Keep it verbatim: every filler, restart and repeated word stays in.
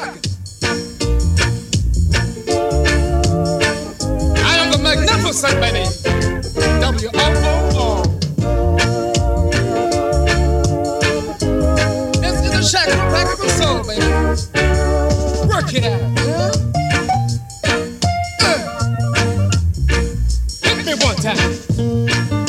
I am the magnificent baby. W O O O. This is a shack pack of the soul, baby. Work it out. Uh. Hit me one time.